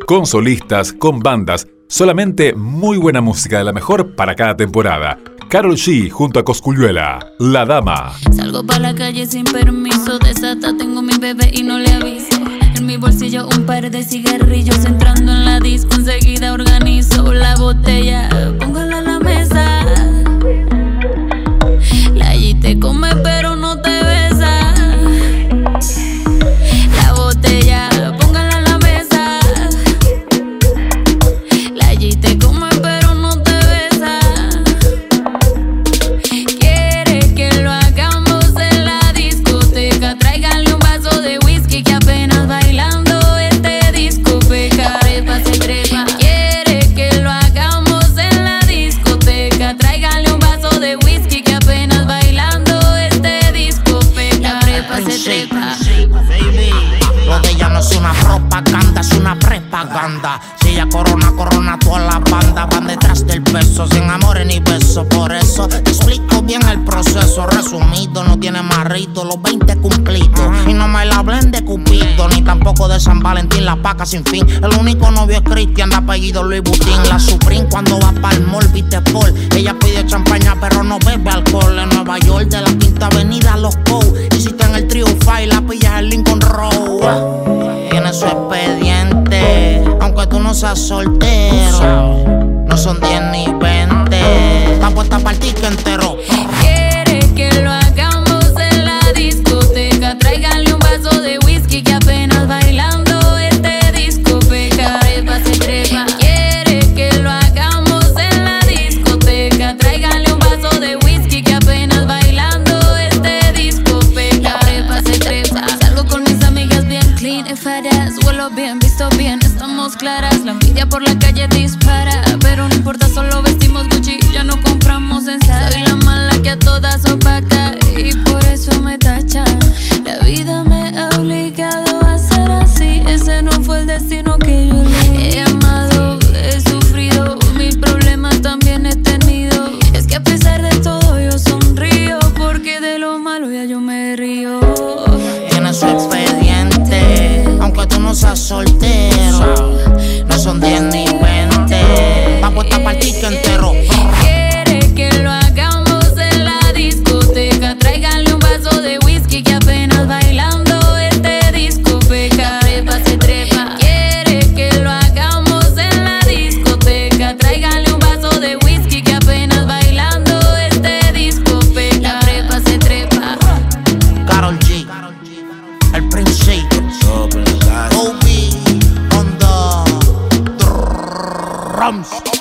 con solistas, con bandas, solamente muy buena música de la mejor para cada temporada. Karol G junto a Cosculluela, La Dama. Salgo pa' la calle sin permiso, desata, tengo mi bebé y no le aviso. En mi bolsillo un par de cigarrillos, entrando en la disco enseguida organizo la botella, póngala a la mesa. La G te come pero no te besa. La botella, póngala a la mesa. La G te come pero no te besa. Quiere que lo hagamos en la discoteca, tráiganle un vaso de whisky que apenas bailando este disco peca. Trepa se trepa. Quiere que lo hagamos en la discoteca, tráiganle un vaso de whisky que apenas bailando este disco peca. Trepa se trepa. Lo de ella no es una propaganda, es una prepaganda. Si ella corona, toda la banda van detrás del peso, sin amores ni besos. Por eso te explico bien el proceso. Resumido, no tiene marrito, los 20 cumplidos. Y no me la hablen de Cupido, ni tampoco de San Valentín, la paca sin fin. El único novio es Cristian, de apellido Louis Vuitton. La Supreme cuando va pa'l mall, viste Paul. Ella pide champaña pero no bebe alcohol. En Nueva York, de la Quinta Avenida, Los Cow. Y si está en el Trio Five, la pillas en Lincoln Road. Tiene su expediente, aunque tú no seas soltero. No son 10 ni 20, está puesta para el ticket entero. Quiere que lo hagamos en la discoteca, tráiganle un vaso de whisky que apenas bailando este disco peca. Trepa se trepa. Quiere que lo hagamos en la discoteca, tráiganle un vaso de whisky que apenas bailando este disco peca. Trepa se trepa. Salgo con mis amigas bien clean y faras, huelo bien, visto bien, estamos claras. La envidia por la calle dispara, pero no importa, solo vestimos Gucci, ya no compramos en Zara. Soy la mala que a todas opaca y por eso me tachan. La vida me ha obligado a ser así, ese no fue el destino que yo elegí. He amado, he sufrido, mis problemas también he tenido. Es que a pesar de todo yo sonrío, porque de lo malo ya yo me río. Tiene su expediente, aunque tú no seas soltero. No son 10 ni 20, está puesta para el ticket entero. Quiere que lo hagamos en la discoteca, tráiganle un vaso de whisky que apenas bailando este disco peca. Trepa se trepa. Quiere que lo hagamos en la discoteca, tráiganle un vaso de whisky que apenas bailando este disco peca. Trepa se trepa. Karol G, el Prince, Obi on the drums.